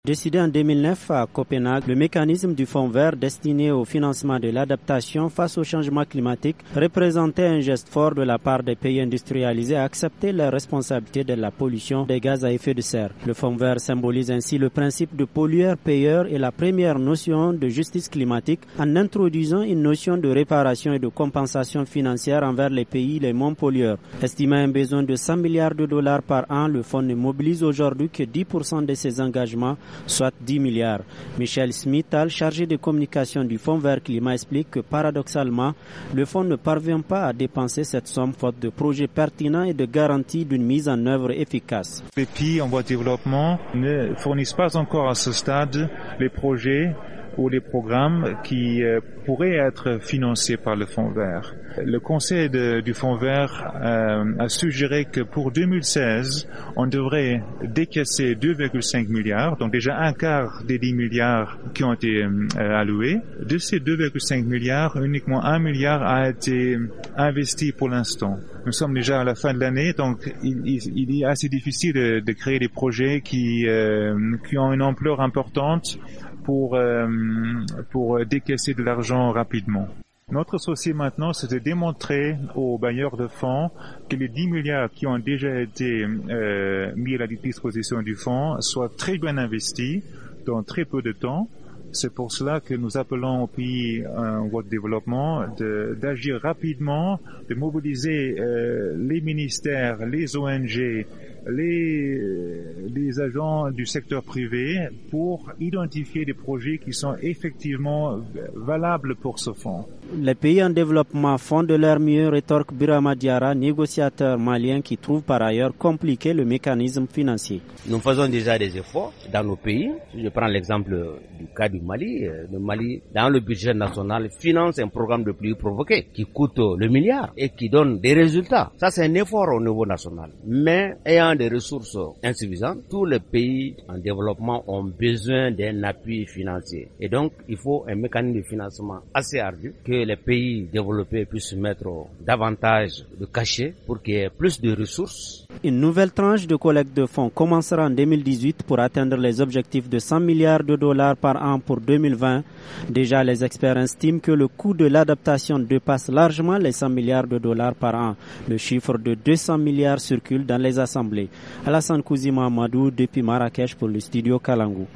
Décidé en 2009 à Copenhague, le mécanisme du Fonds vert destiné au financement de l'adaptation face au changement climatique représentait un geste fort de la part des pays industrialisés à accepter la responsabilité de la pollution des gaz à effet de serre. Le Fonds vert symbolise ainsi le principe de pollueur-payeur et la première notion de justice climatique en introduisant une notion de réparation et de compensation financière envers les pays les moins pollueurs. Estimant un besoin de 100 milliards de dollars par an, le Fonds ne mobilise aujourd'hui que 10% de ses engagements, soit 10 milliards. Michel Smithal, chargé de communication du Fonds vert climat, explique que paradoxalement, le Fonds ne parvient pas à dépenser cette somme faute de projets pertinents et de garantie d'une mise en œuvre efficace. Les pays en voie de développement ne fournissent pas encore à ce stade les projets ou les programmes qui pourraient être financés par le Fonds vert. Le Conseil du Fonds vert a suggéré que pour 2016, on devrait décaisser 2,5 milliards, donc déjà un quart des 10 milliards qui ont été alloués. De ces 2,5 milliards, uniquement 1 milliard a été investi pour l'instant. Nous sommes déjà à la fin de l'année, donc il est assez difficile de créer des projets qui ont une ampleur importante pour décaisser de l'argent rapidement. Notre souci maintenant, c'est de démontrer aux bailleurs de fonds que les 10 milliards qui ont déjà été mis à la disposition du fonds soient très bien investis dans très peu de temps. C'est pour cela que nous appelons aux pays en voie de développement d'agir rapidement, de mobiliser les ministères, les ONG, les agents du secteur privé pour identifier des projets qui sont effectivement valables pour ce fonds. Les pays en développement font de leur mieux, rétorque Birama Diarra, négociateur malien qui trouve par ailleurs compliqué le mécanisme financier. Nous faisons déjà des efforts dans nos pays. Je prends l'exemple du cas du Mali. Le Mali, dans le budget national, finance un programme de pluie provoquée qui coûte le milliard et qui donne des résultats. Ça, c'est un effort au niveau national. Mais ayant des ressources insuffisantes, tous les pays en développement ont besoin d'un appui financier. Et donc, il faut un mécanisme de financement assez ardu que les pays développés puissent mettre davantage de cachets pour qu'il y ait plus de ressources. Une nouvelle tranche de collecte de fonds commencera en 2018 pour atteindre les objectifs de 100 milliards de dollars par an pour 2020. Déjà, les experts estiment que le coût de l'adaptation dépasse largement les 100 milliards de dollars par an. Le chiffre de 200 milliards circule dans les assemblées. Alassane Kouzima Amadou depuis Marrakech pour le studio Kalangu.